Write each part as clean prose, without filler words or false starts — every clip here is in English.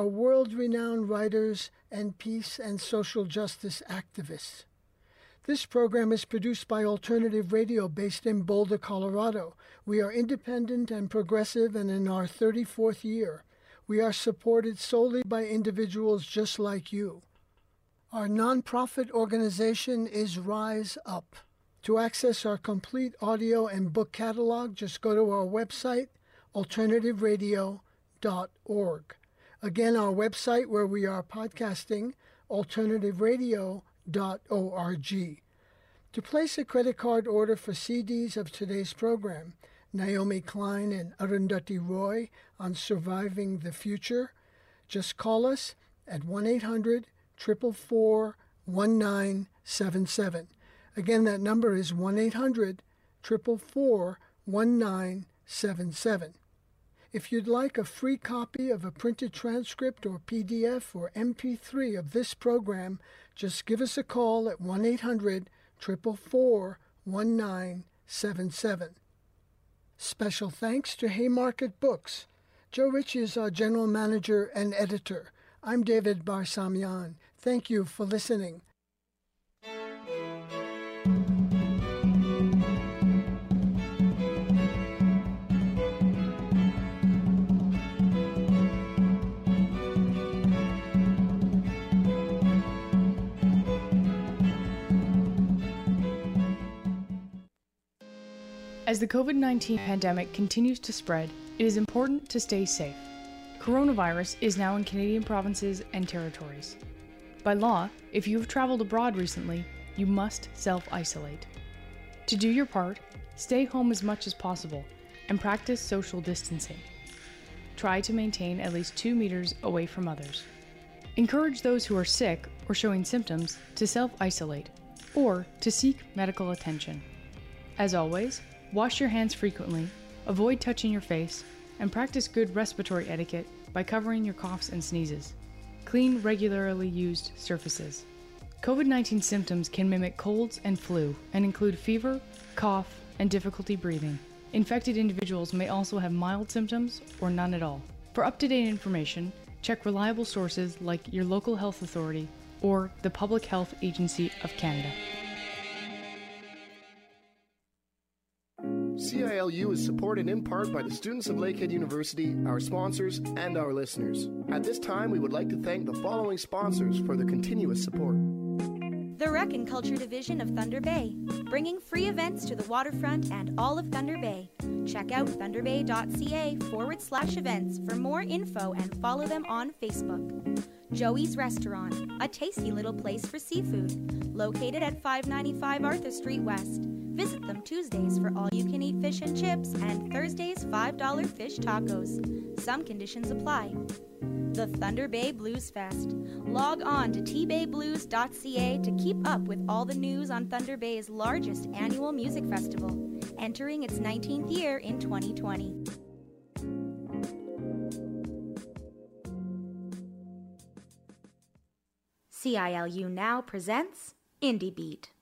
are world-renowned writers and peace and social justice activists. This program is produced by Alternative Radio based in Boulder, Colorado. We are independent and progressive and in our 34th year. We are supported solely by individuals just like you. Our nonprofit organization is Rise Up. To access our complete audio and book catalog, just go to our website, alternativeradio.org. Again, our website where we are podcasting, alternativeradio.org. To place a credit card order for CDs of today's program, Naomi Klein and Arundhati Roy on Surviving the Future, just call us at 1-800-444-1977. Again, that number is 1-800-444-1977. If you'd like a free copy of a printed transcript or PDF or MP3 of this program, just give us a call at 1-800-444-1977. Special thanks to Haymarket Books. Joe Ritchie is our general manager and editor. I'm David Barsamian. Thank you for listening. As the COVID-19 pandemic continues to spread, it is important to stay safe. Coronavirus is now in Canadian provinces and territories. By law, if you have traveled abroad recently, you must self-isolate. To do your part, stay home as much as possible and practice social distancing. Try to maintain at least 2 meters away from others. Encourage those who are sick or showing symptoms to self-isolate or to seek medical attention. As always, wash your hands frequently, avoid touching your face, and practice good respiratory etiquette by covering your coughs and sneezes. Clean regularly used surfaces. COVID-19 symptoms can mimic colds and flu and include fever, cough, and difficulty breathing. Infected individuals may also have mild symptoms or none at all. For up-to-date information, check reliable sources like your local health authority or the Public Health Agency of Canada. CILU is supported in part by the students of Lakehead University, our sponsors, and our listeners. At this time, we would like to thank the following sponsors for their continuous support. The Rec and Culture Division of Thunder Bay, bringing free events to the waterfront and all of Thunder Bay. Check out thunderbay.ca/events for more info and follow them on Facebook. Joey's Restaurant, a tasty little place for seafood, located at 595 Arthur Street West. Visit them Tuesdays for all-you-can-eat fish and chips and Thursdays $5 fish tacos. Some conditions apply. The Thunder Bay Blues Fest. Log on to tbayblues.ca to keep up with all the news on Thunder Bay's largest annual music festival, entering its 19th year in 2020. CILU now presents Indie Beat.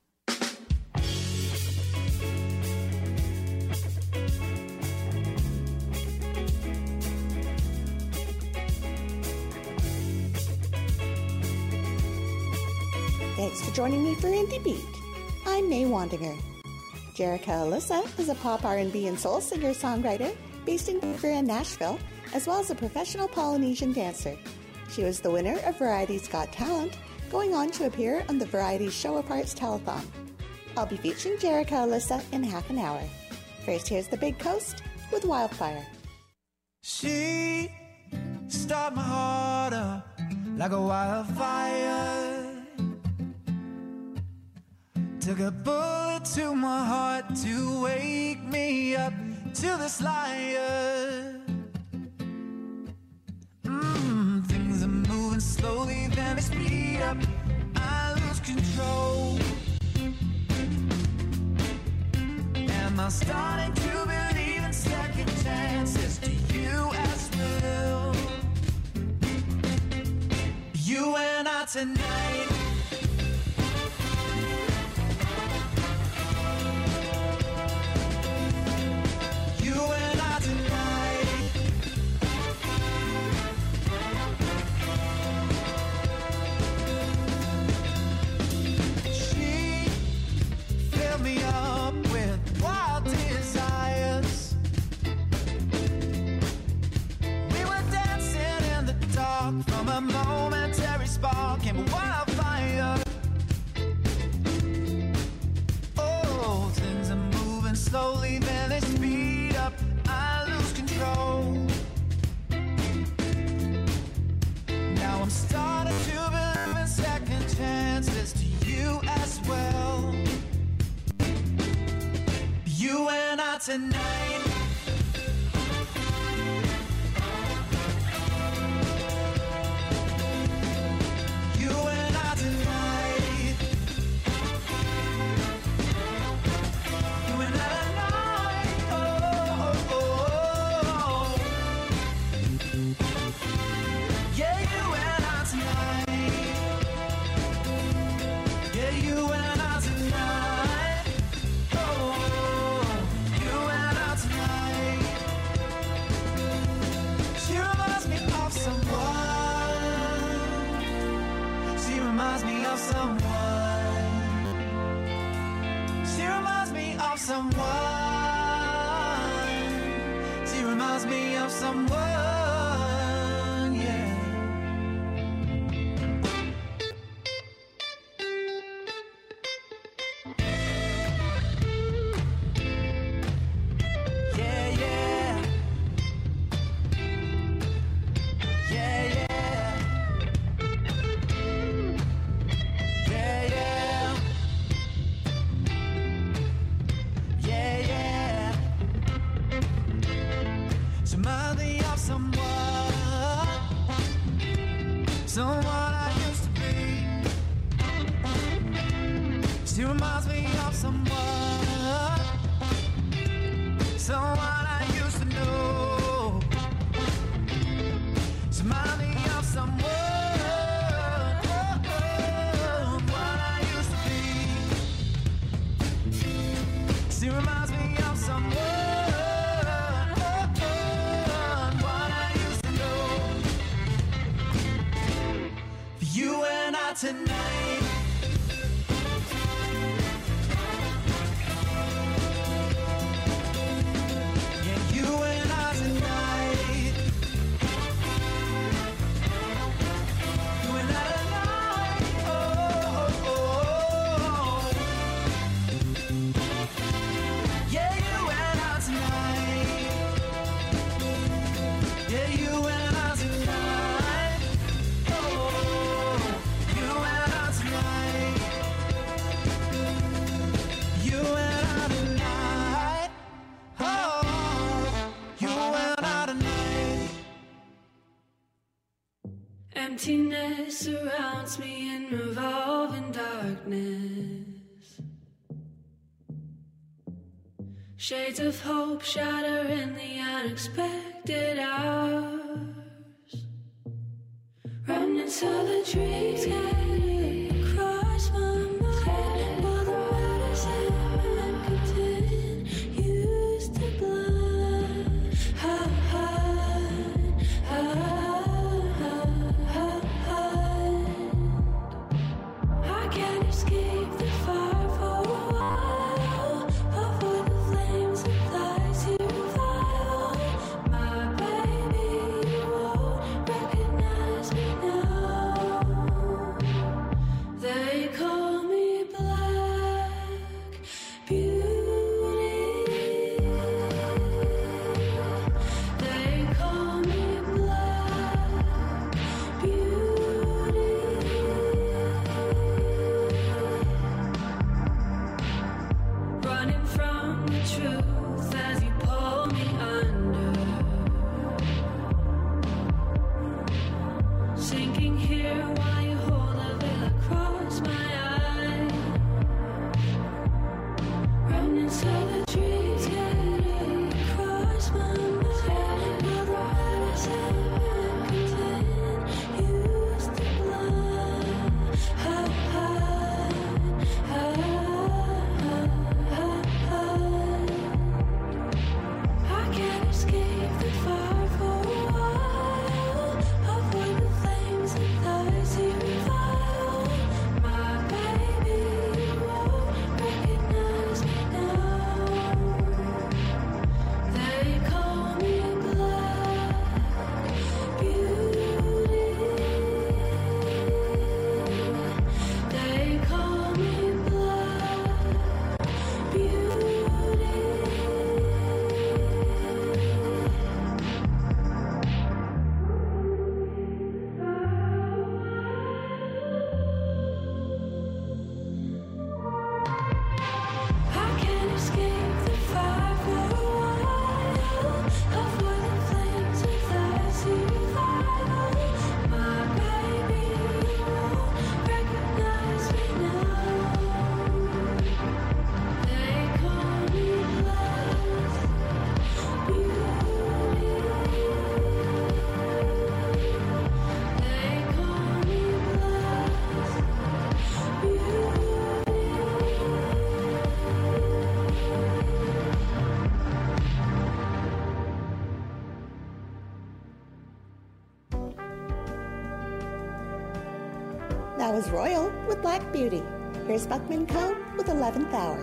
Thanks for joining me for Indie Beat. I'm May Wandinger. Jerica Alyssa is a pop R&B and soul singer-songwriter based in Vancouver and Nashville, as well as a professional Polynesian dancer. She was the winner of Variety's Got Talent, going on to appear on the Variety Show of Hearts telethon. I'll be featuring Jerica Alyssa in half an hour. First, here's the Big Coast with Wildfire. She started my heart up like a wildfire. Took a bullet to my heart to wake me up to this liar. Things are moving slowly, then they speed up. I lose control. Am I starting to believe in second chances? Do you as well? You and I tonight. spark from a momentary spark and wildfire. Oh, things are moving slowly, then they speed up. I lose control. Now I'm starting to believe in second chances to you as well. You and I tonight. You and I tonight. You and I tonight. Oh, oh, oh, oh. Yeah, you and I tonight. Yeah, you and I tonight. Oh, you and I tonight. She reminds me of someone. She reminds me of someone. She reminds me of someone. She reminds me of someone, yeah. Yeah, yeah. Yeah, yeah. Yeah, yeah. Yeah, yeah. She reminds me of someone. Someone I used to be. She reminds me of someone. Someone I used to know. She reminds me of someone. What I used to be. She reminds me of someone. What I used to know. For you and I tonight. Yeah, you and I tonight. You and I tonight. Oh, oh, oh. Yeah, you and I tonight. Yeah, you and I tonight. Oh, you and I tonight. You and I tonight. Oh, you and I tonight. Emptiness surrounds me in revolving darkness. Shades of hope shatter in the unexpected hours. Remnants of the dreams scattered across my mind, while the medicine continues to blind. I can't escape the fire for a while. Avoid the flames of lies you revile. My baby, you won't recognize me now. That was Royal with Black Beauty. Here's Buckman Co. with 11th Hour.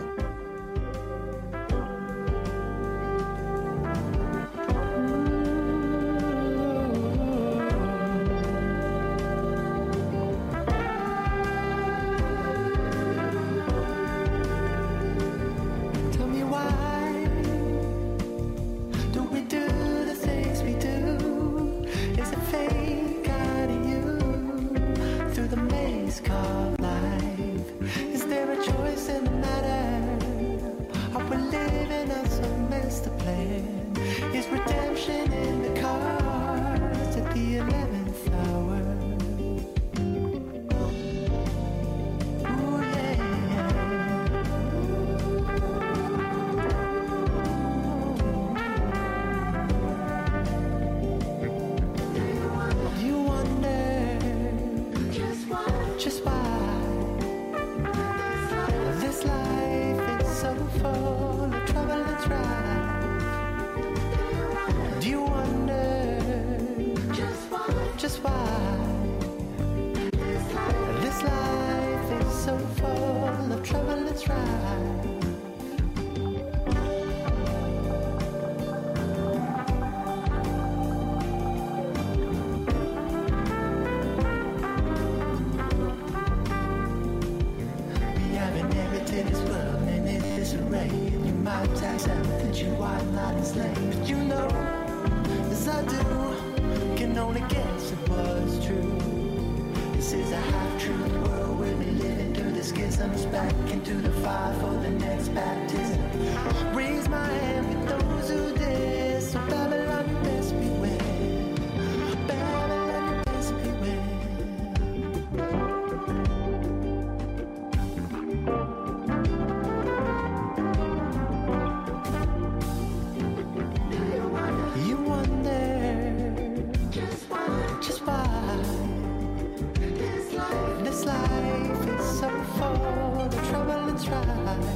Tell me why don't we do the things we do? Is it fate guiding you through the maze called life? Is there a choice in the matter? Are we living out some master plan? Is redemption in the cards at the 11th hour? Ooh, yeah. You wonder just why this life is so full of trouble and strife. Do you wonder just why this life is so full of trouble and strife? We have inherited this world and its disarray. You might tax everything you are not enslaved. But you know, as I do, can only guess it was true. This is a half-truth world where we live into the schisms, back into the fire for the next baptism. Raise my hand with those who dare. So Babylon, you best beware. Babylon, you best beware. You wonder just why this life is so full of trouble and strife.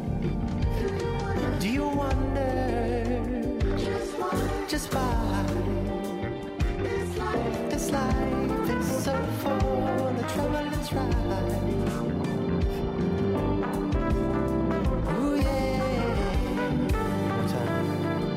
Do you wonder just why this life is so full of trouble and strife? Ooh, yeah. One time.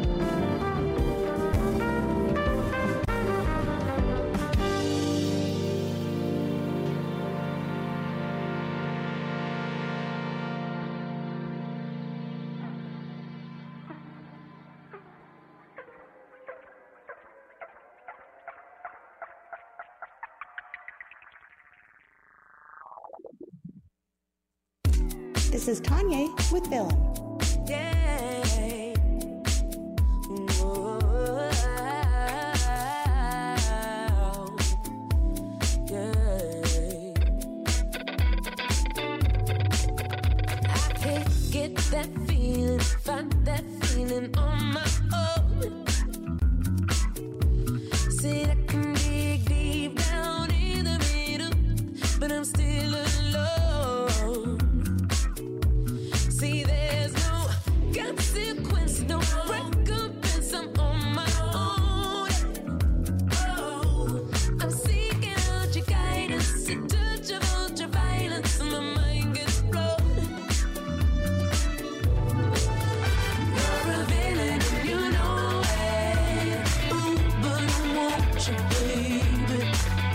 This is Kanye with Villain. I can't get that feeling, find that feeling on my own. Said I can dig deep down in the middle, but I'm still alone. See, there's no consequence, no recompense. I'm on my own. Oh, I'm seeking out your guidance, a touch of ultraviolence, and my mind gets blown. You're a villain and you know it. Ooh, but I want you, baby.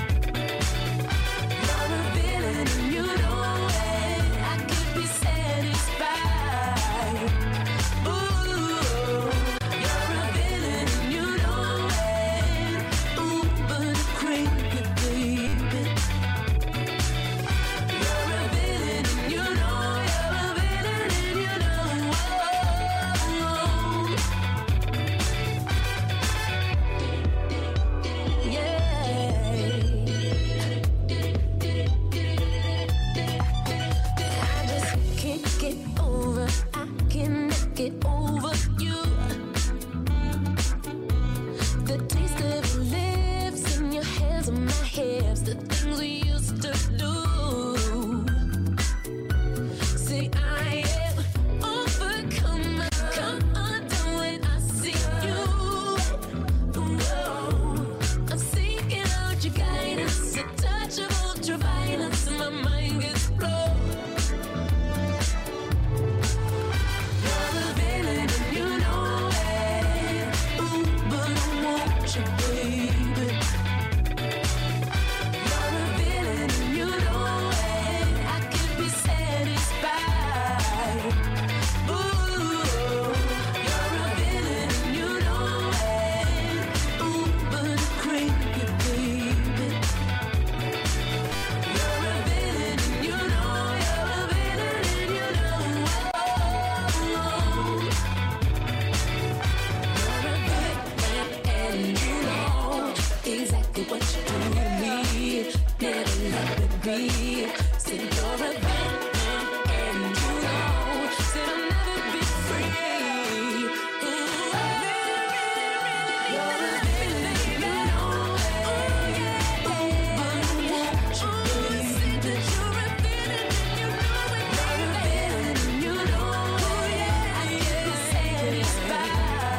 You're a villain and you know it. I could be satisfied. Ooh, you're a villain and you know it. Ooh, but I crave it, baby. You're a villain and you know. You're a villain and you know. I just can't get over. I cannot get over you. The taste of your lips and your hands on my hips, the things we used to do. See, I am overcome. I come undone when I see you. Whoa. I'm seeking out your guidance, a touch of ultraviolence. be. Said you're a villain and you know. Said I'll never be free. Ooh, you're a villain, you know. Oh yeah, but you believe said that you're a villain and you know it. You're a villain and you know. Oh yeah, I can't say it's right.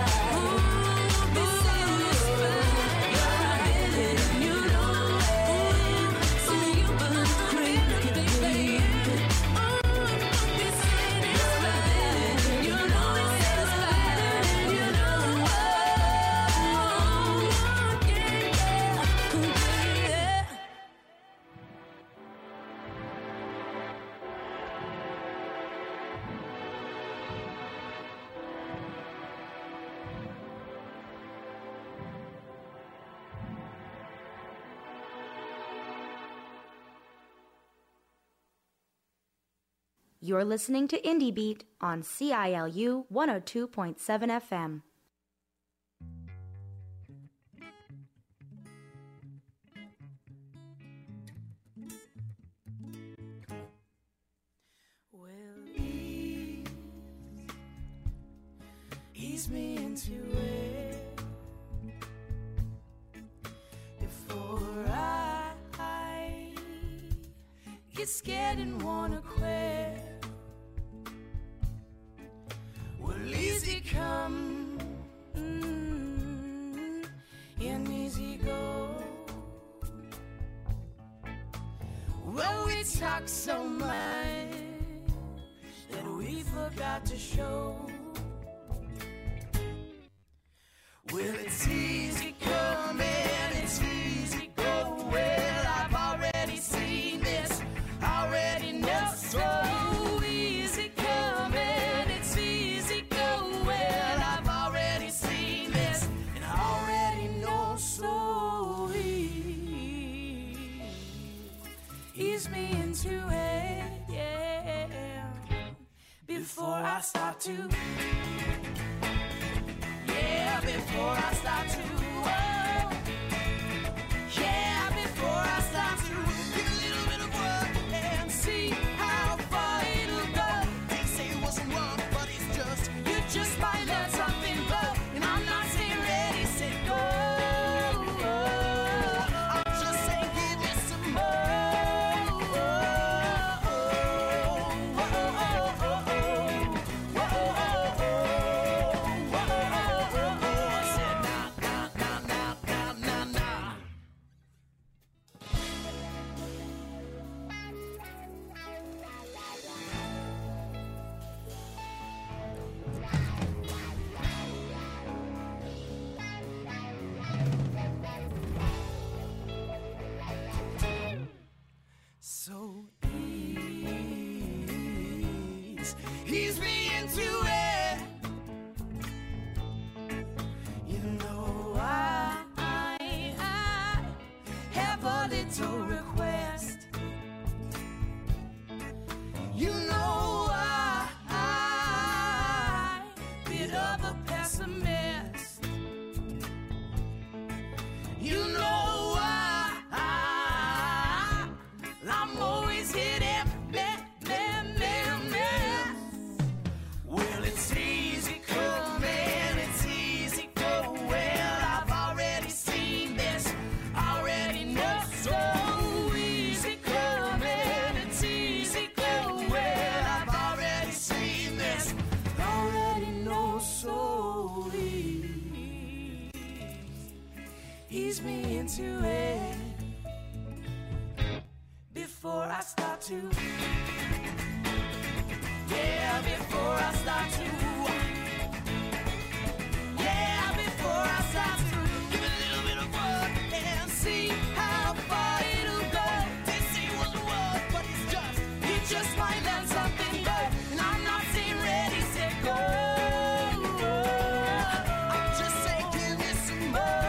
You're listening to Indie Beat on CILU 102.7 FM. Well, ease me into it before I get scared and wanna quit. Well, easy come and easy go. Well, we talk so much that we forgot to show. Well, it's easy come and it's easy go. Well, I've already seen this, already know. So easy come and it's easy go. Well, I've already seen this and I already know. So ease me into it, yeah, before I start to. Yeah, before I start to, oh, yeah, before I start to give a little bit of work and see how far it'll go. They say it wasn't wrong, but it's just, you just might let something go. And I'm not saying ready, said go. I'm just saying give me some more. So ease me into it. You know I have a little request. You know I bit of a pessimist. You know I'm always hit it, well, it's easy come and it's easy go. Well, I've already seen this, already know. So easy come and it's easy go. Well, I've already seen this, already know. So ease me into it before I start to. Yeah, before I start to. Yeah, before I start to give a little bit of work and see how far it'll go. They say it wasn't work, but it's just, you just might let something go. And I'm not saying ready, said go. I'm just saying give me some more.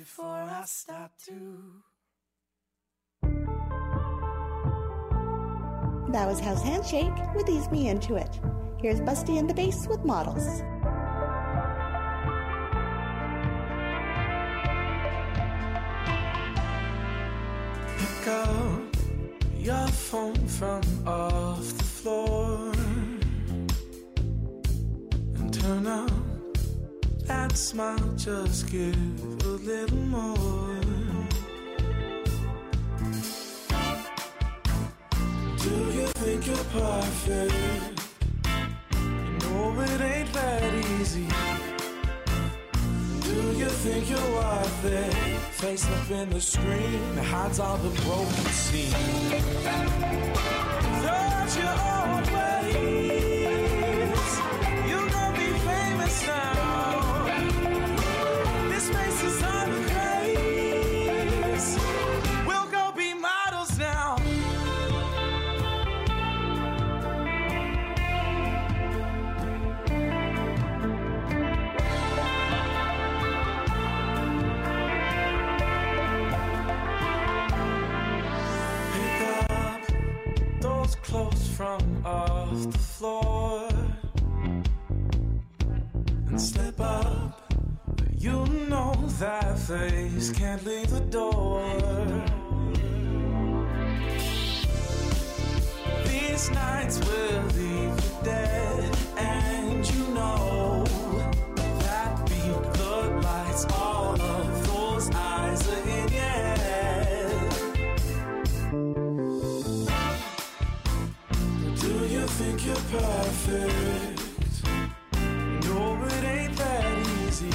before I start to. That was House Handshake with Ease Me Into It. Here's Busty and the Bass with Models. Pick up your phone from off the floor and turn up that smile, just give a little more. Do you think you're perfect? You know it ain't that easy. Do you think you're worth it? Face up in the screen that hides all the broken scenes. Touch your own ways. You're gonna be famous now. This space is on the craze. We'll go be models now. Clothes from off the floor and step up. You know that face can't leave the door. These nights will leave you dead, and you know that beat the lights. All of those eyes are in your head. Think you're perfect? No, it ain't that easy.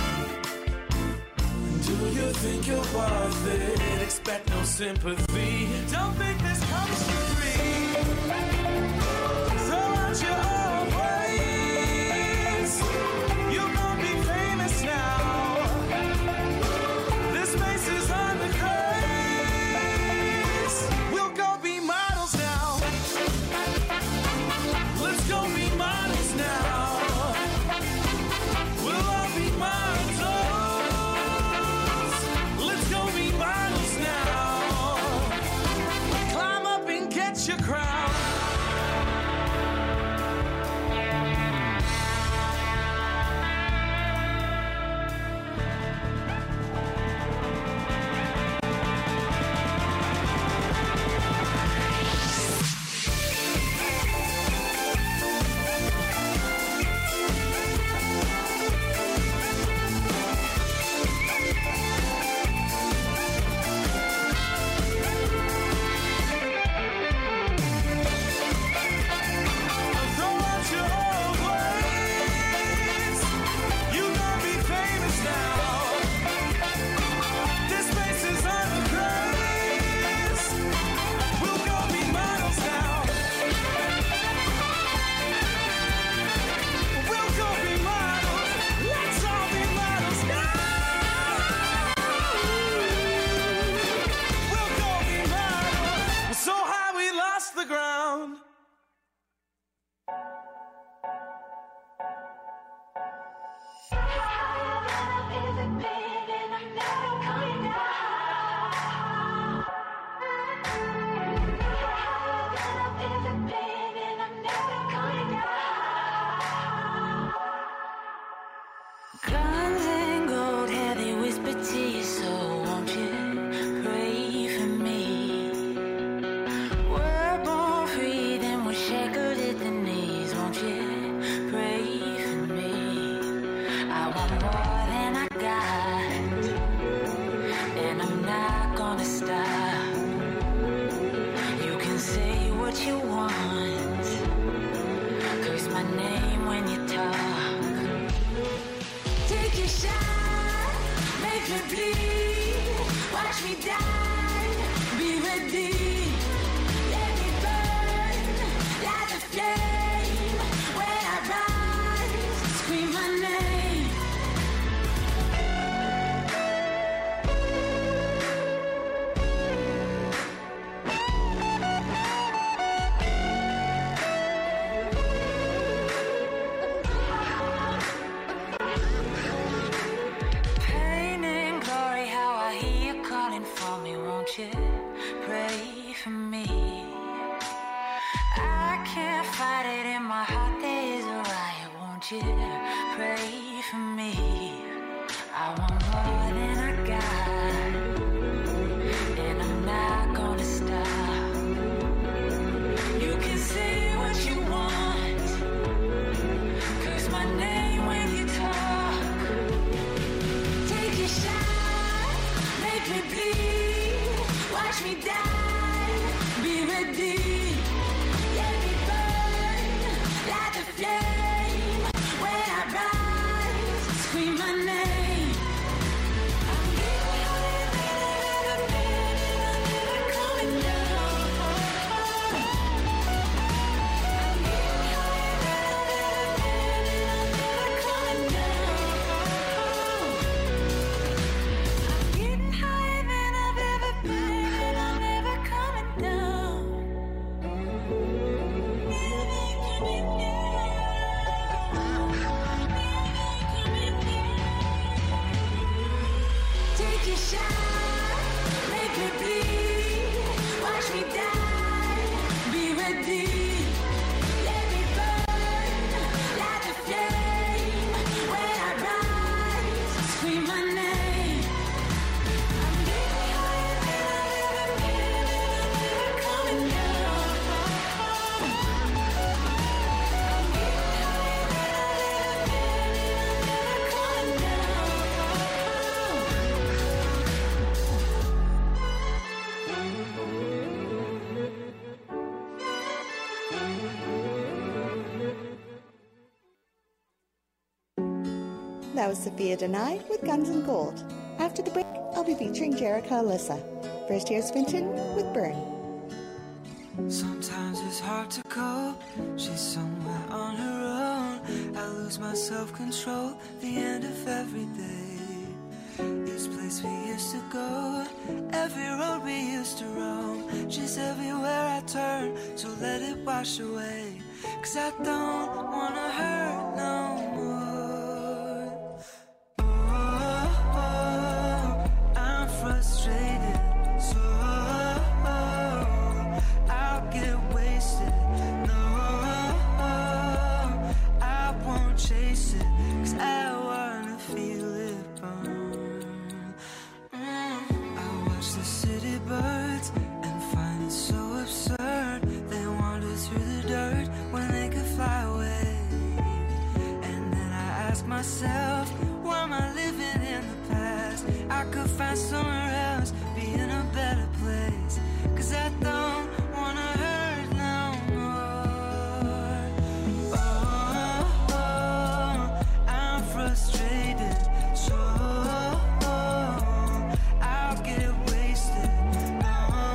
Do you think you're worth it? Expect no sympathy. Don't think this comes for free. Throw out your own ways. You're gonna be famous now. This space is on the craze. We'll go be models now. Let's go be models now. We'll all be models. Let's go be models now. Climb up and get your crown. Pain and glory, how I you pray for me? I can't fight it in my heart, there's a riot. Won't you pray for me? I want more than I got, and I'm not gonna stop. You can say what you want, 'cause my name when you talk. Take your shot, make me bleed, watch me die, be ready. Let me burn like the flame. When I rise, scream my name. I'm getting higher than I've ever been, and I'm never coming down. I'm getting higher than I've ever been, and I'm never coming down. I'm getting higher than I've ever been, and I'm never coming down. Take your shot, make me bleed, watch me die, be ready. Let me burn like a flame. When I rise, scream my name. I'm getting higher than I've ever been, and I'm never coming down. I'm getting higher than I've ever been, and I'm never coming down. That was Sophia Denai with Guns and Gold. After the break, I'll be featuring Jerica Alyssa. First, here's Finton with Burn. Sometimes it's hard to cope. She's somewhere on her own. I lose my self-control. The end of every day. This place we used to go. Every road we used to roam. She's everywhere I turn. So let it wash away. 'Cause I don't wanna hurt no more. Oh, I'm frustrated. So I'll get wasted. No, I won't chase it. 'Cause I wanna feel it burn. I watch the city birds and find it so absurd. They wander through the dirt when they could fly away. And then I ask myself, why am I living in the past? I could find somewhere else, be in a better place. 'Cause I don't wanna hurt no more. Oh, I'm frustrated. So I'll get wasted. No,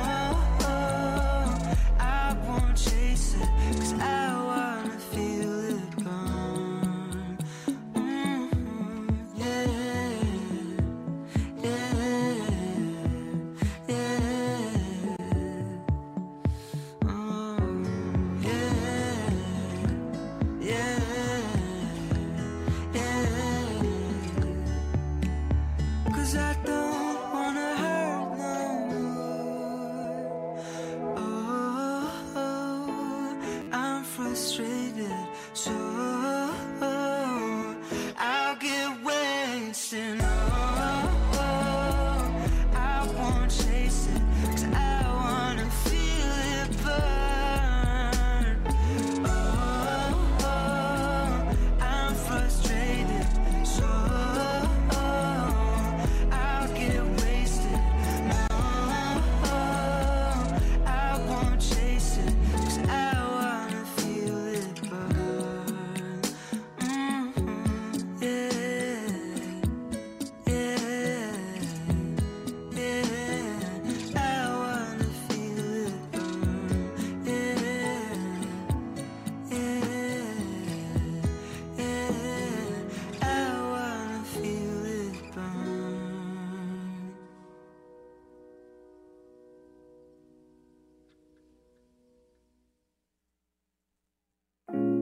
I won't chase it. 'Cause I wanna feel it burn. Yeah, yeah.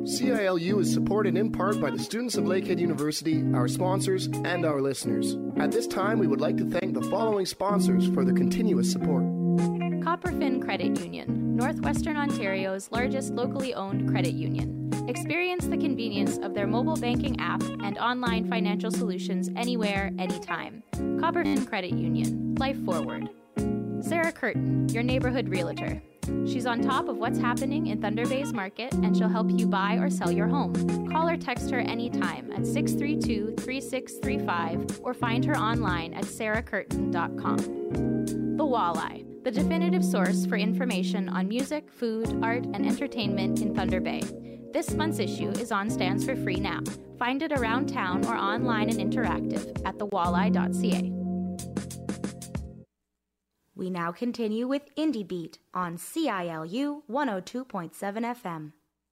CILU is supported in part by the students of Lakehead University, our sponsors, and our listeners. At this time, we would like to thank the following sponsors for their continuous support. Copperfin Credit Union, Northwestern Ontario's largest locally owned credit union. Experience the convenience of their mobile banking app and online financial solutions anywhere, anytime. Copperfin Credit Union, life forward. Sarah Curtin, your neighborhood realtor. She's on top of what's happening in Thunder Bay's market, and she'll help you buy or sell your home. Call or text her anytime at 632-3635 or find her online at sarahcurtin.com. The Walleye, the definitive source for information on music, food, art, and entertainment in Thunder Bay. This month's issue is on stands for free now. Find it around town or online and interactive at thewalleye.ca. We now continue with Indie Beat on CILU 102.7 FM.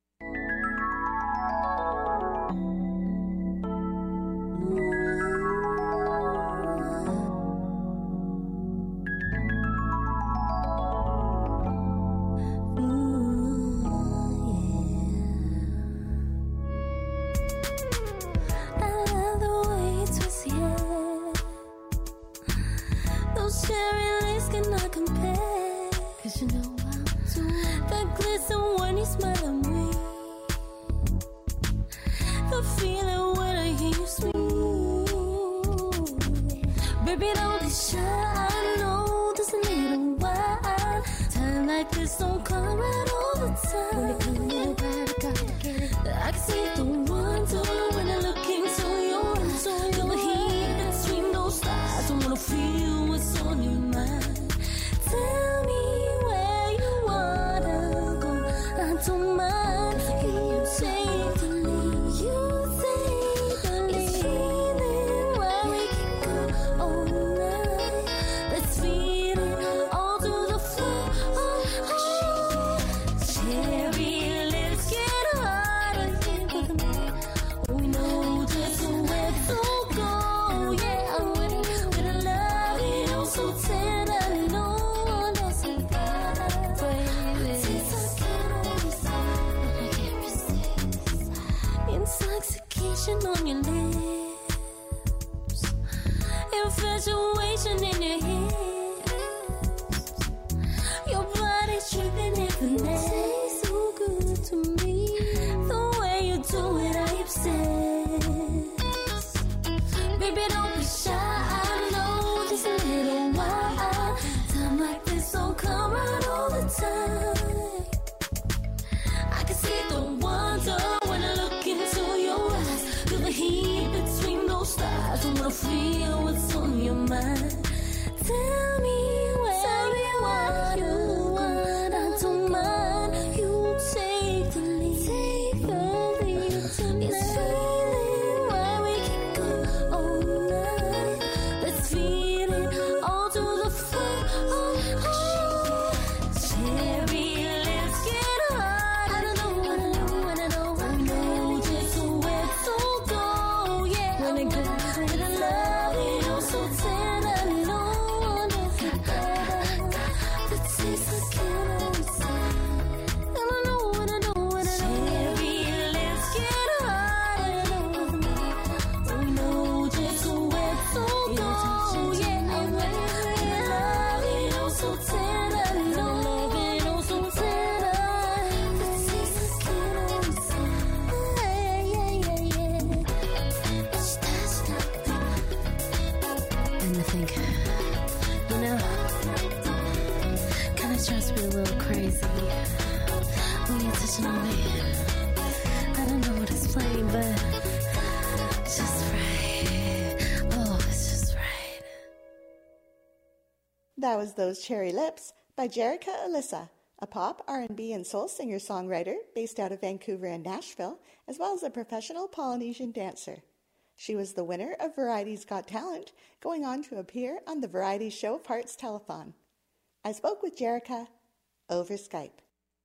That was Those Cherry Lips by Jerica Alyssa, a pop, R&B, and soul singer-songwriter based out of Vancouver and Nashville, as well as a professional Polynesian dancer. She was the winner of Variety's Got Talent, going on to appear on the variety show Parts Telethon. I spoke with Jerica over Skype.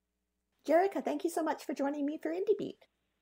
Jerica, thank you so much for joining me for Indie Beat.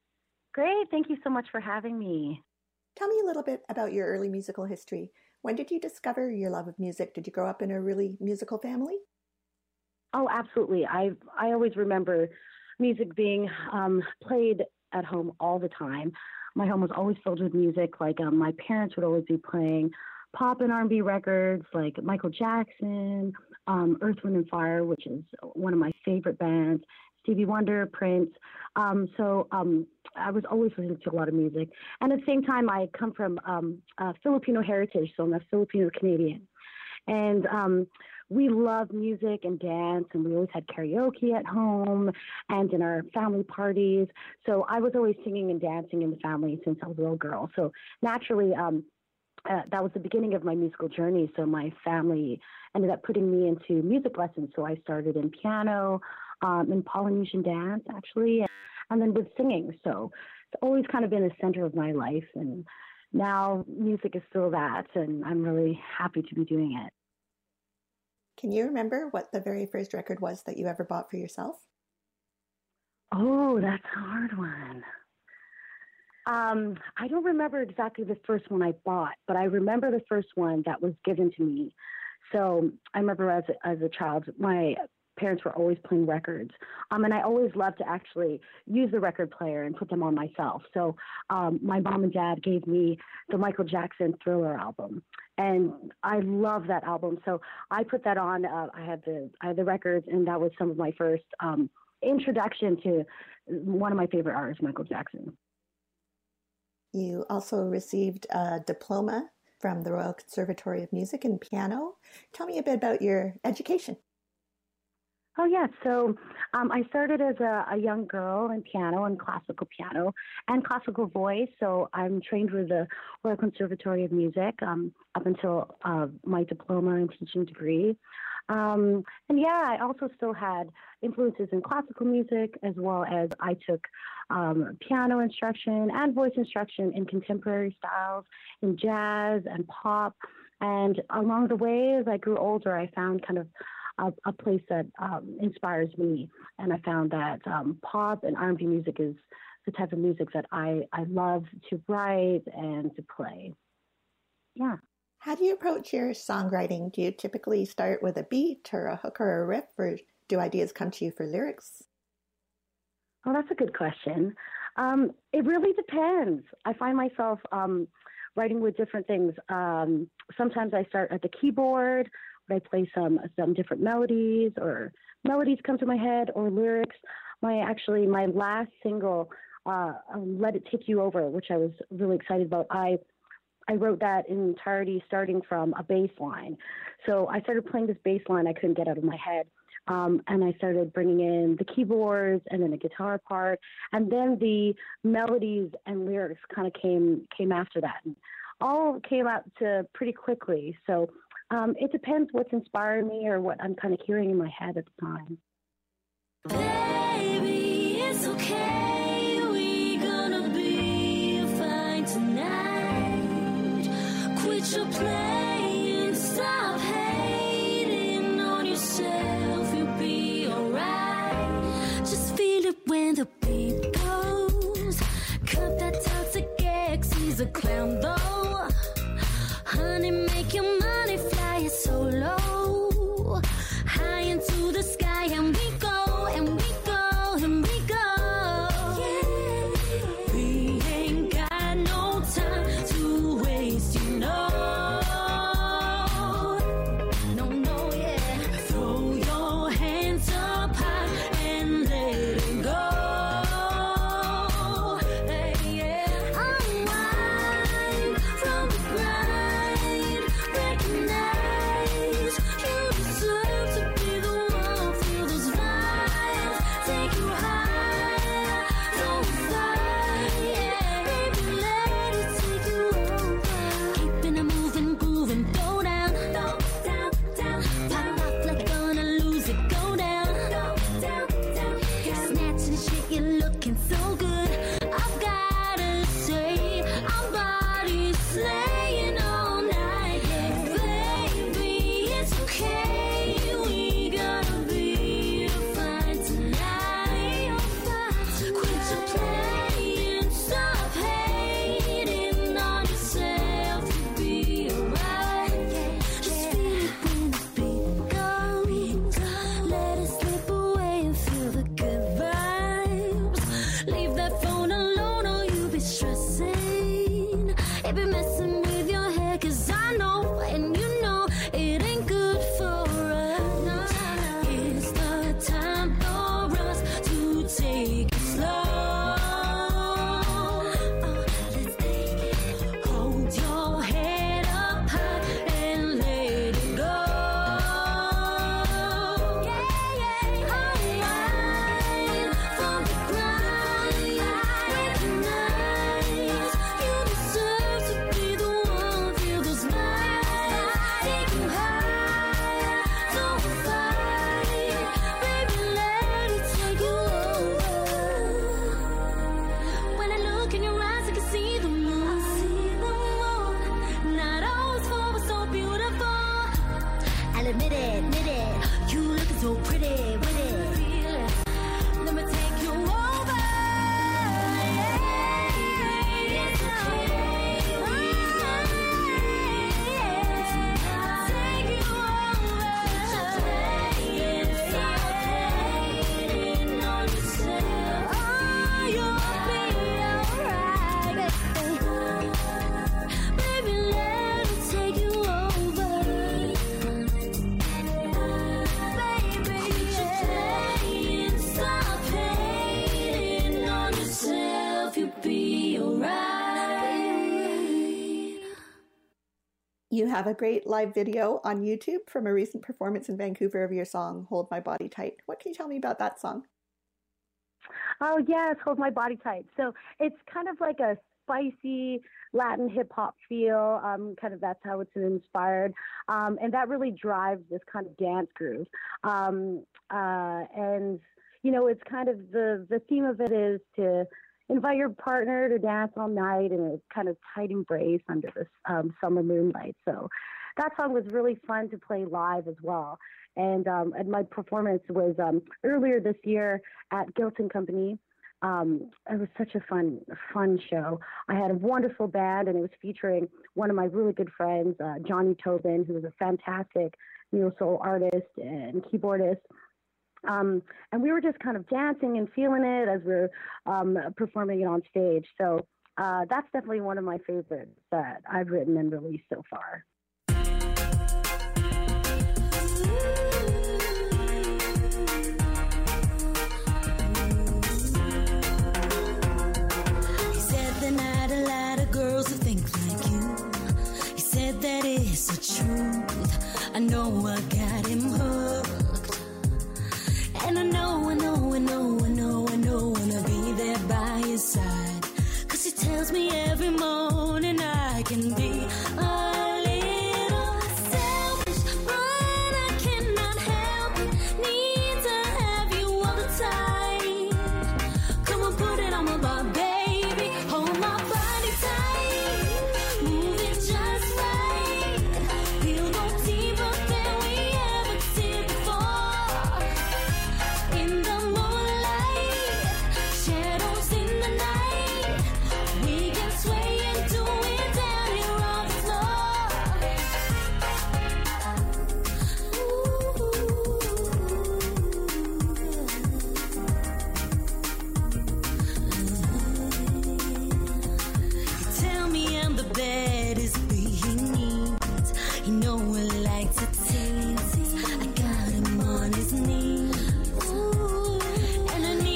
Great, thank you so much for having me. Tell me a little bit about your early musical history. When did you discover your love of music? Did you grow up in a really musical family? Oh, absolutely. I always remember music being played at home all the time. My home was always filled with music. Like my parents would always be playing pop and R&B records like Michael Jackson, Earth, Wind & Fire, which is one of my favorite bands, Stevie Wonder, Prince. So I was always listening to a lot of music. And at the same time, I come from Filipino heritage, so I'm a Filipino Canadian. And we love music and dance, and we always had karaoke at home and in our family parties. So I was always singing and dancing in the family since I was a little girl. So naturally, that was the beginning of my musical journey. So my family ended up putting me into music lessons. So I started in piano, in Polynesian dance, actually, and then with singing. So it's always kind of been a center of my life. And now music is still that, and I'm really happy to be doing it. Can you remember what the very first record was that you ever bought for yourself? Oh, that's a hard one. I don't remember exactly the first one I bought, but I remember the first one that was given to me. So I remember as a child, my parents were always playing records. And I always loved to actually use the record player and put them on myself. So my mom and dad gave me the Michael Jackson Thriller album. And I love that album. So I put that on. I had the records, and that was some of my first introduction to one of my favorite artists, Michael Jackson. You also received a diploma from the Royal Conservatory of Music in piano. Tell me a bit about your education. Oh, yeah. So I started as a young girl in piano and classical voice. So I'm trained with the Royal Conservatory of Music up until my diploma and teaching degree. And yeah, I also still had influences in classical music, as well as I took piano instruction and voice instruction in contemporary styles, in jazz and pop. And along the way, as I grew older, I found kind of a place that inspires me. And I found that pop and R&B music is the type of music that I love to write and to play. Yeah. How do you approach your songwriting? Do you typically start with a beat or a hook or a riff, or do ideas come to you for lyrics? Oh, that's a good question. It really depends. I find myself writing with different things. Sometimes I start at the keyboard, I play some different melodies, or melodies come to my head, or lyrics. My last single, Let It Take You Over, which I was really excited about, I wrote that in entirety starting from a bass line. So I started playing this bass line I couldn't get out of my head. And I started bringing in the keyboards and then the guitar part. And then the melodies and lyrics kind of came after that. And all came out to pretty quickly. So it depends what's inspiring me or what I'm kind of hearing in my head at the time. Baby, it's okay. We're gonna be fine tonight. Quit your playing, stop hating on yourself. You'll be alright. Just feel it when the beat goes. Cut that toxic ex, he's a clown though. Honey, make your money fly so low. High into the sky, and we go, and we go, and we go. Yeah. We ain't got no time to waste, you know. No, no, yeah. Throw your hands up high and let it go. Hey, yeah. Unwind admit it. You looking so pretty with it. Let me take you over. You have a great live video on YouTube from a recent performance in Vancouver of your song, Hold My Body Tight. What can you tell me about that song? Oh, yes, Hold My Body Tight. So it's kind of like a spicy Latin hip-hop feel. Kind of that's how it's inspired. And that really drives this kind of dance groove. And, you know, it's kind of the theme of it is to invite your partner to dance all night in a kind of tight embrace under the summer moonlight. So that song was really fun to play live as well. And my performance was earlier this year at Gilton Company. It was such a fun show. I had a wonderful band, and it was featuring one of my really good friends, Johnny Tobin, who is a fantastic neo-soul artist and keyboardist. And we were just kind of dancing and feeling it as we were performing it on stage. So that's definitely one of my favorites that I've written and released so far. He said there not a lot of girls who think like you. He said that it's the truth. I know I got him hooked. And I know, wanna be there by his side. 'Cause he tells me every morning I can be a little selfish, but I cannot help it. Need to have you all the time. Come on, put it on my butt, baby. Hold my body tight. Move it just right. We'll go deeper than we ever did before. In the moonlight, shadows in the night, we can sway and do it down here on the floor. You tell me I'm the baddest he needs. You know I like to tease. I got him on his knees. And I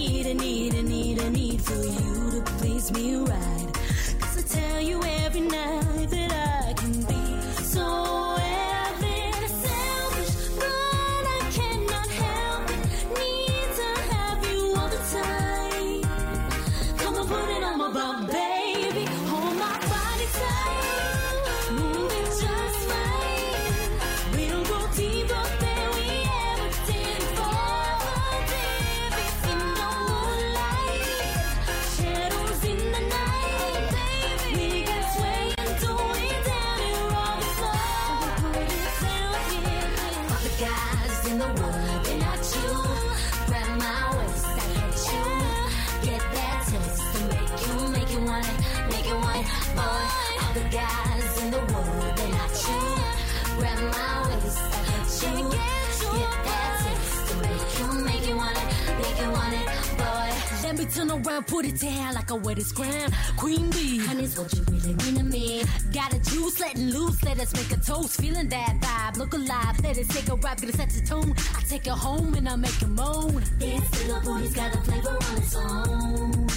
need for you to please me right. 'Cause I tell you every night that I can be so ever selfish, but I cannot help it. Need to have you all the time. Come on, put it on my butt, baby. Hold my body tight. Move it just right. We'll go deeper than we ever did before. In the moonlight, shadows in the night, we can sway and do it down here on the floor. Put it down here. All the guys in the world, they're not you. Grab my waist, I get you. Get that taste to make you want it, boy. All the guys in the world, they're not you. Grab my waist, I get you. Get that taste to make you want it, boy. Let me turn around, put it down like a wettest ground. Queen bee, honey's what you really mean to me. Got a juice, letting loose, let us make a toast. Feeling that vibe, look alive, let us take a ride, gonna set the tone. I take it home and I make it moan. This little booty's got a flavor on its own.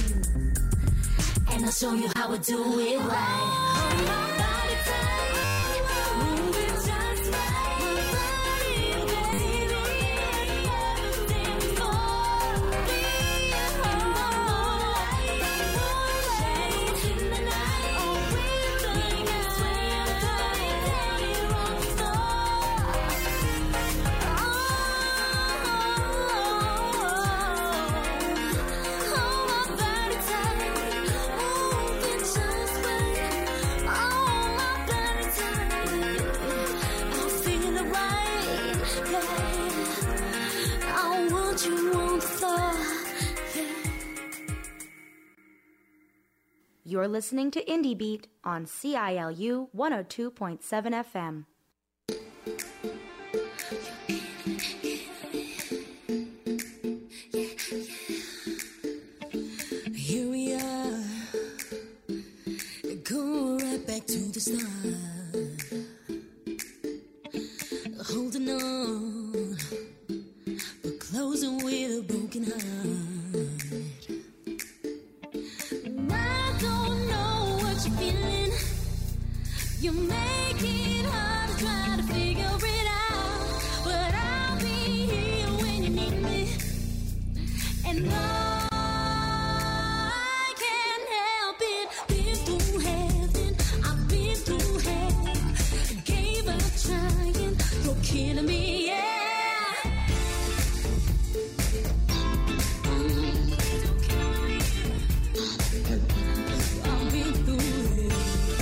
And I'll show you how I do it right. Hold my body tight. Move it just right. My body, baby. Everything before. In the moonlight, shades in the night. We can sway and fly down here on the floor. Hold my body tight. Move it just right. You're listening to Indie Beat on CILU 102.7 FM. Here we are, going right back to the start. Holding on, but closing with a broken heart. And I don't know what you're feeling. You make it hard to try to figure it out. But I'll be here when you need me. And I can't help it. Been through heaven, I've been through hell. Gave up trying, you're killing me, yeah. I've been through it.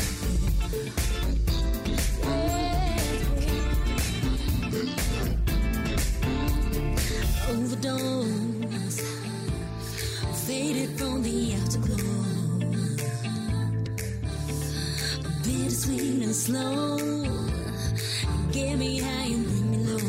Overdose, faded from the afterglow. Bittersweet and slow, get me high and bring me low.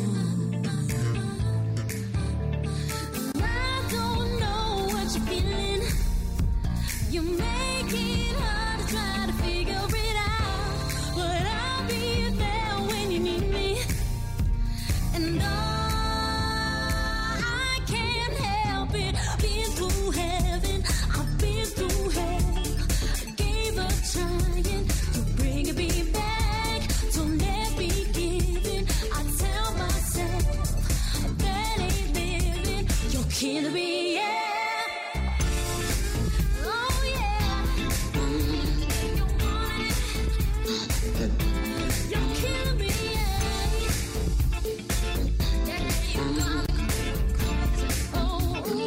And I don't know what you're feeling. You make it hard to try to figure it out. But I'll be there when you need me. And I can't help it. Been through heaven, I've been through hell. Gave up trying, you're bringing me back. Don't let me give in. I tell myself that ain't living. You're killing me, yeah. Oh yeah. You're killing me, yeah. Yeah, you got me. Oh,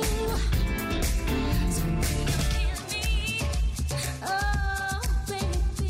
so you're killing me. Oh, baby.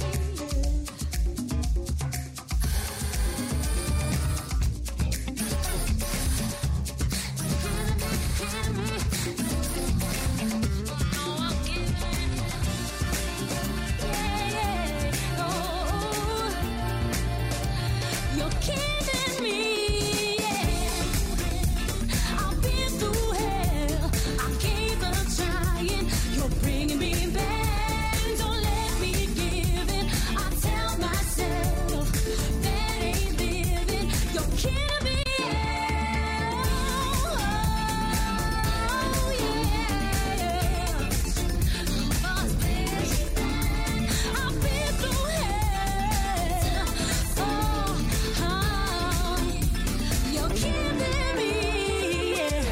You're killing me, yeah. I've been through hell. I gave up trying. You're bringing me back. Don't let me give in. I tell myself that ain't living. You're killing me, yeah. Oh, yeah. I've been through hell. You're killing me, yeah.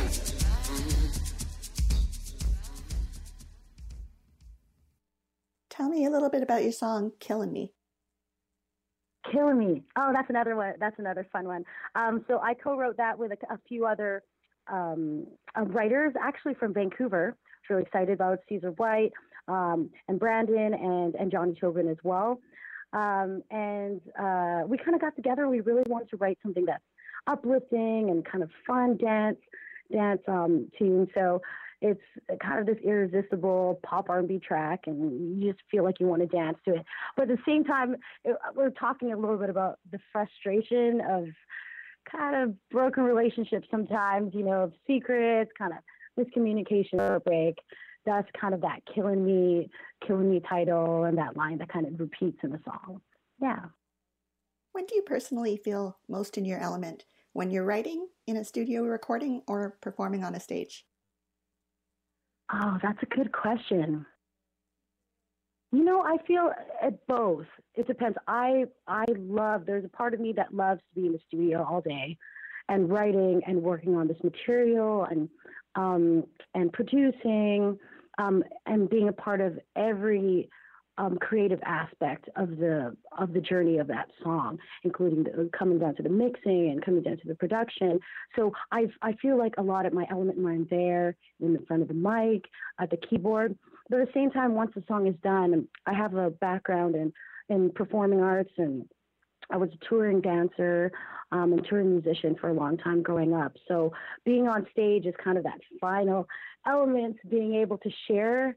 Tell me a little bit about your song, Killing Me. Killing Me. Oh, that's another one. That's another fun one. So I co-wrote that with a few other writers, actually from Vancouver. Really excited about Caesar White and Brandon and Johnny Tobin as well. And we kind of got together. We really wanted to write something that's uplifting and kind of fun dance tune. So it's kind of this irresistible pop R&B track, and you just feel like you want to dance to it. But at the same time, we're talking a little bit about the frustration of kind of broken relationships sometimes, you know, of secrets, kind of miscommunication or break. That's kind of that killing me title and that line that kind of repeats in the song. Yeah. When do you personally feel most in your element? When you're writing, in a studio recording, or performing on a stage? Oh, that's a good question. You know, I feel at both. It depends. There's a part of me that loves to be in the studio all day and writing and working on this material and producing and being a part of every creative aspect of the journey of that song, including coming down to the mixing and coming down to the production. So I feel like a lot of my element when I'm there in the front of the mic, at the keyboard. But at the same time, once the song is done, I have a background in performing arts, and I was a touring dancer and touring musician for a long time growing up. So being on stage is kind of that final element, being able to share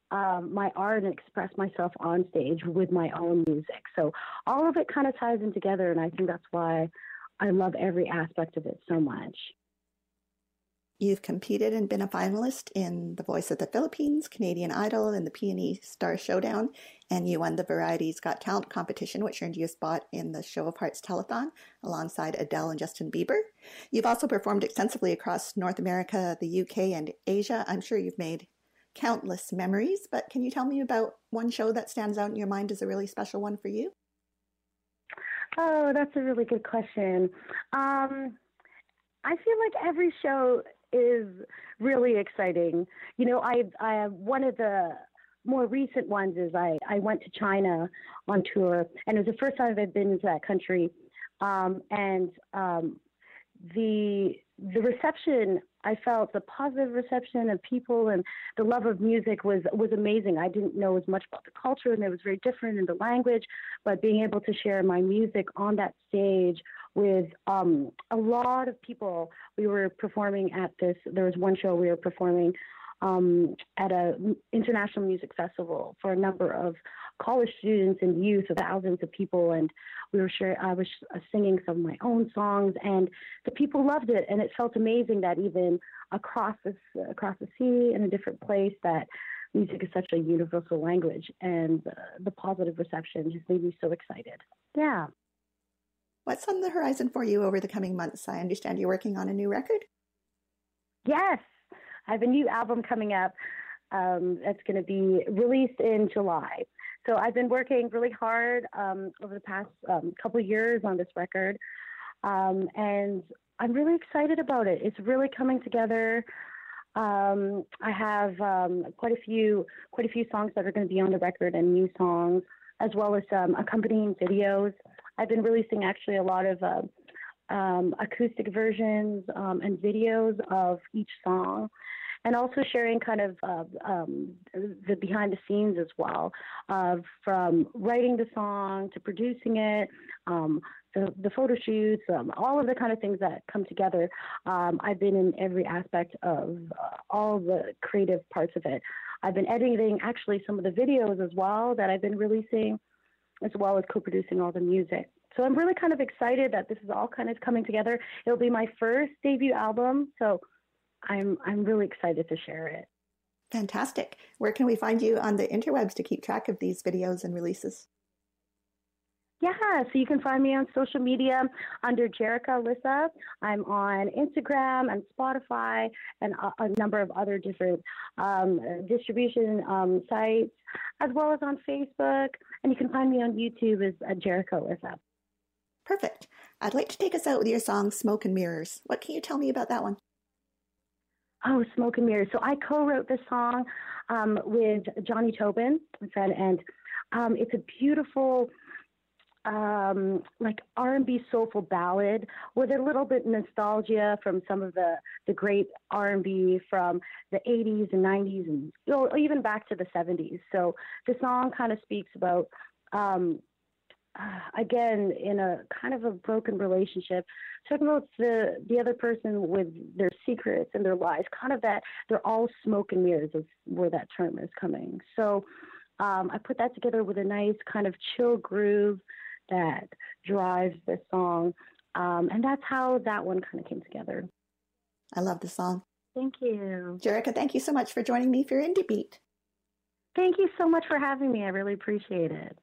my art and express myself on stage with my own music. So all of it kind of ties in together, and I think that's why I love every aspect of it so much. You've competed and been a finalist in The Voice of the Philippines, Canadian Idol, and the Peony Star Showdown, and you won the Variety's Got Talent competition, which earned you a spot in the Show of Hearts telethon alongside Adele and Justin Bieber. You've also performed extensively across North America, the UK, and Asia. I'm sure you've made countless memories, but can you tell me about one show that stands out in your mind as a really special one for you? Oh, that's a really good question. I feel like every show is really exciting. You know, I one of the more recent ones is I went to China on tour, and it was the first time I've been to that country. The reception, I felt the positive reception of people and the love of music was amazing. I didn't know as much about the culture, and it was very different in the language, but being able to share my music on that stage with a lot of people. We were performing at there was one show we were performing at a international music festival for a number of college students and youth, thousands of people, and I was singing some of my own songs, and the people loved it, and it felt amazing that even across the sea in a different place, that music is such a universal language, and the positive reception just made me so excited. Yeah. What's on the horizon for you over the coming months? I understand you're working on a new record. Yes, I have a new album coming up that's going to be released in July. So I've been working really hard over the past couple of years on this record, and I'm really excited about it. It's really coming together. I have quite a few songs that are going to be on the record, and new songs, as well as accompanying videos. I've been releasing actually a lot of acoustic versions and videos of each song, and also sharing kind of the behind the scenes as well, from writing the song to producing it, the photo shoots, all of the kind of things that come together. I've been in every aspect of all the creative parts of it. I've been editing actually some of the videos as well that I've been releasing, as well as co-producing all the music. So I'm really kind of excited that this is all kind of coming together. It'll be my first debut album, so I'm really excited to share it. Fantastic. Where can we find you on the interwebs to keep track of these videos and releases? Yeah, so you can find me on social media under Jerica Alyssa. I'm on Instagram and Spotify and a number of other different distribution sites, as well as on Facebook. And you can find me on YouTube as Jerica Alyssa. Perfect. I'd like to take us out with your song, Smoke and Mirrors. What can you tell me about that one? Oh, Smoke and Mirrors. So I co-wrote this song with Johnny Tobin, my friend, and it's a beautiful like R&B soulful ballad with a little bit nostalgia from some of the great R&B from the 80s and 90s and even back to the 70s. So the song kind of speaks about, again, in a kind of a broken relationship, talking about the other person with their secrets and their lies, kind of that they're all smoke and mirrors is where that term is coming. So I put that together with a nice kind of chill groove that drives the song. And that's how that one kind of came together. I love the song. Thank you. Jerica, thank you so much for joining me for Indie Beat. Thank you so much for having me. I really appreciate it.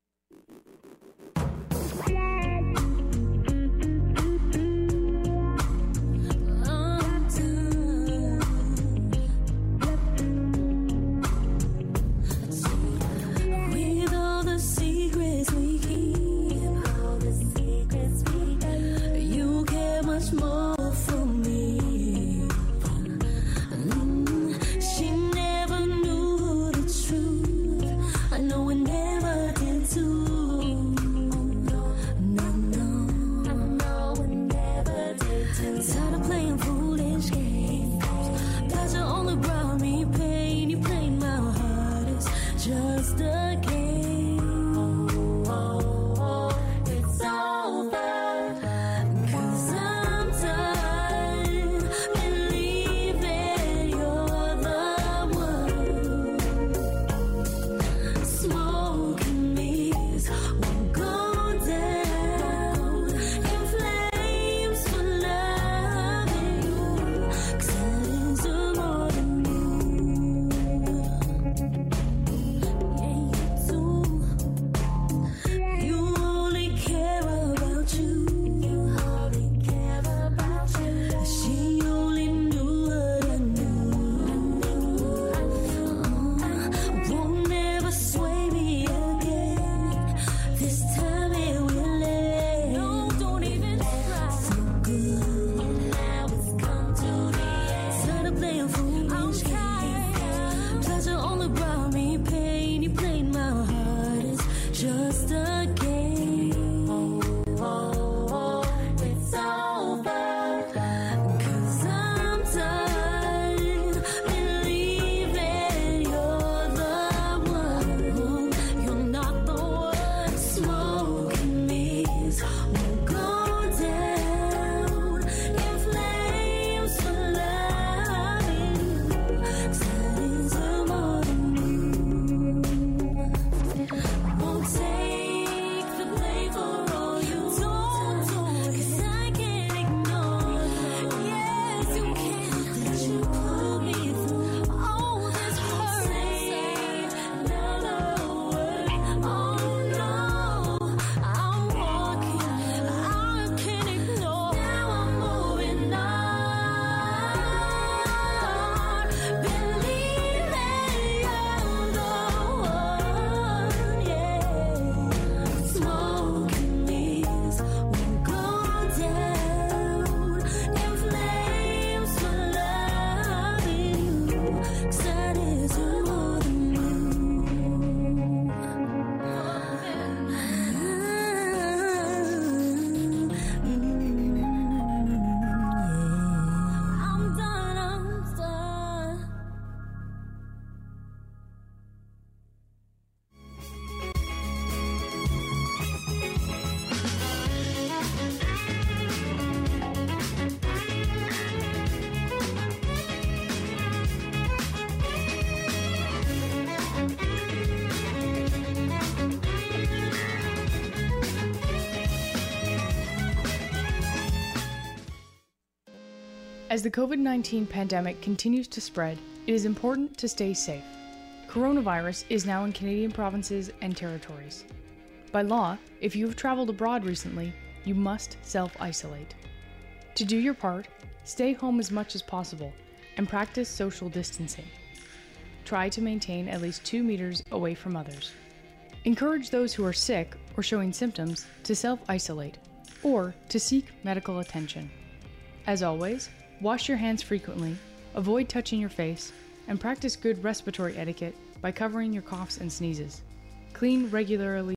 It's over, 'cause sometimes As the COVID-19 pandemic continues to spread, it is important to stay safe. Coronavirus is now in Canadian provinces and territories. By law, if you have traveled abroad recently, you must self-isolate. To do your part, stay home as much as possible and practice social distancing. Try to maintain at least 2 meters away from others. Encourage those who are sick or showing symptoms to self-isolate or to seek medical attention. As always, wash your hands frequently, avoid touching your face, and practice good respiratory etiquette by covering your coughs and sneezes. Clean regularly